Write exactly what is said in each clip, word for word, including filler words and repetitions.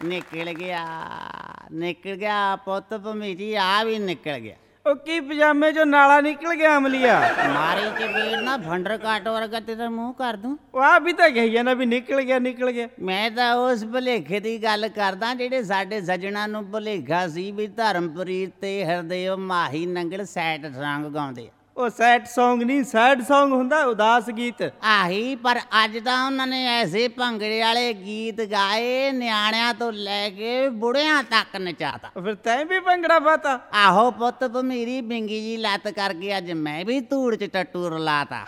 ਨਿਕਲ ਗਿਆ ਨਿਕਲ ਗਿਆ ਪੁੱਤ ਭਮੀਰੀ ਆ ਵੀ ਨਿਕਲ ਗਿਆ। ਉਹ ਕੀ ਪਜਾਮੇ ਚੋਂ ਨਾਲਾ ਨਿਕਲ ਗਿਆ ਅਮਲੀਆ। ਮਾਰੀ ਚਪੇੜ ਨਾ ਭੰਡਰ ਕਾਟ ਵਰਗਾ ਤੇਰਾ ਮੂੰਹ ਕਰ ਦੂੰ। ਉਹ ਆ ਵੀ ਤਾਂ ਕਹੀ ਜਾਂਦਾ ਵੀ ਨਿਕਲ ਗਿਆ ਨਿਕਲ ਗਿਆ। ਮੈਂ ਤਾਂ ਉਸ ਭੁਲੇਖੇ ਦੀ ਗੱਲ ਕਰਦਾ ਜਿਹੜੇ ਸਾਡੇ ਸੱਜਣਾ ਨੂੰ ਭੁਲੇਖਾ ਸੀ ਵੀ ਧਰਮਪ੍ਰੀਤ ਤੇ ਹਰਦੇਵ ਮਾਹੀ ਨੰਗਲ ਸੈਡ ਸੰਗ ਗਾਉਂਦੇ ਆ। ਉਹ ਸੈਡ ਸੌਂਗ ਨਹੀਂ ਸੈਡ ਸੌਂਗ ਹੁੰਦਾ ਉਦਾਸ ਗੀਤ। ਆਹੀ ਪਰ ਅੱਜ ਤਾਂ ਉਹਨਾਂ ਨੇ ਐਸੇ ਭੰਗੜੇ ਵਾਲੇ ਗੀਤ ਗਾਏ ਨਿਆਣਿਆਂ ਤੋਂ ਲੈ ਕੇ ਬੁੜਿਆਂ ਤੱਕ ਨਚਾਤਾ। ਫਿਰ ਤੈਂ ਵੀ ਭੰਗੜਾ ਪਾਤਾ। ਆਹੋ ਪੁੱਤ ਭਮੀਰੀ ਬਿੰਗੀ ਜੀ ਲੱਤ ਕਰਕੇ ਅੱਜ ਮੈਂ ਵੀ ਧੂੜ ਚ ਟੱਟੂ ਰਲਾਤਾ।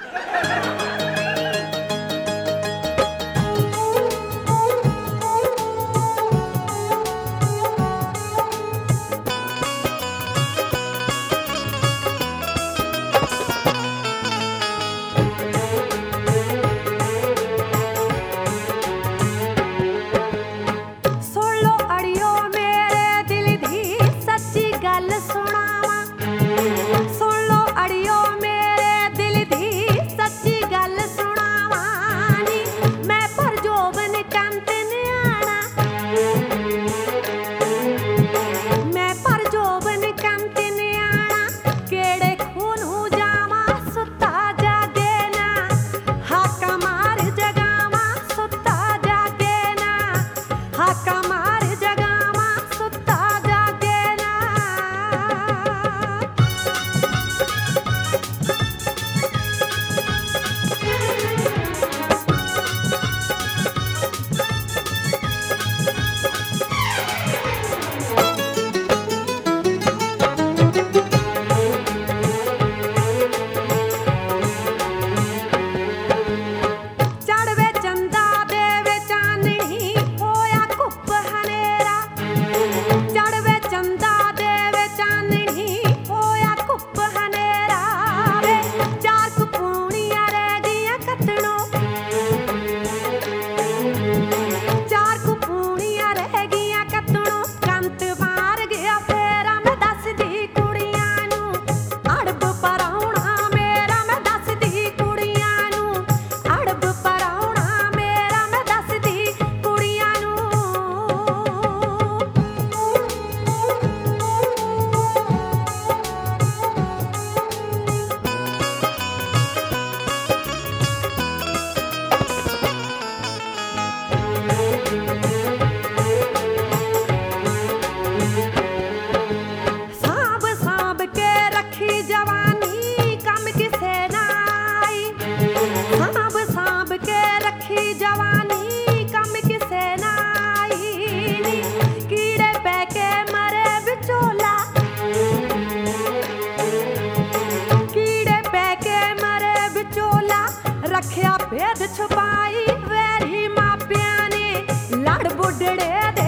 ਰੱਖਿਆ ਭੇਦ ਛੁਪਾਈ ਵੈਰੀ ਮਾਪਿਆਂ ਨੇ ਲੜ ਬੁੱਢੜੇ ਦੇ